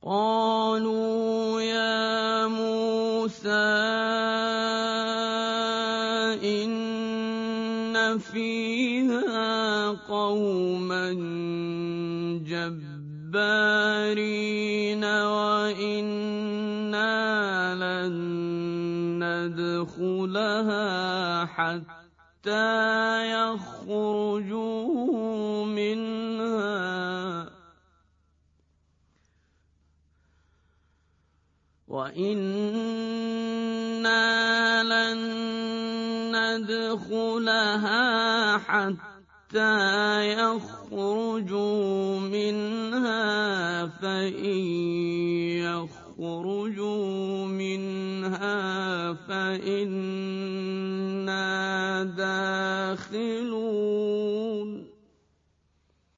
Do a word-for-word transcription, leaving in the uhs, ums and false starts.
قالوا يا موسى إن فيها قوما جبارين وإنا لن ندخلها حتى يخرجوا منها وَإِنَّا لَن نَّدْخُلَهَا حَتَّىٰ يَخْرُجُوا مِنْهَا فَإِن يَخْرُجُوا مِنْهَا فَإِنَّ